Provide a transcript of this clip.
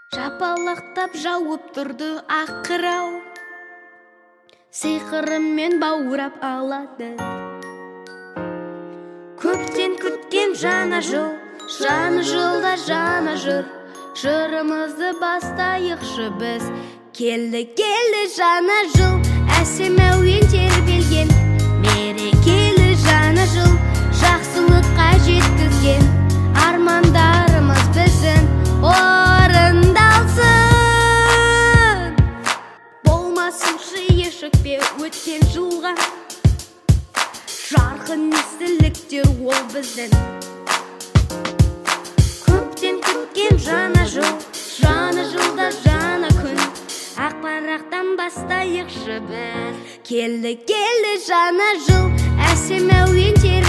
Жапалақтап жауып тұрды ақ қырау, сиқырымен баурап алады. Көптен күткен жаңа жыл, жаны жылда жаңа жыр, жырымызды бастайықшы біз. Келді жаңа жыл, әсем әуен тербелген, мерекелі жаңа жыл, жақсылыққа жеткізген армандарымыз біздің орындалсын. Болмасын шиешікпе өткен жылға, жарқын естіліктер ол біздің. Көптен күткен жаңа жыл, жаңа жылда жаңа күн, ақ парақтан бастайықшы біз. Келді жаңа жыл, әсем әуен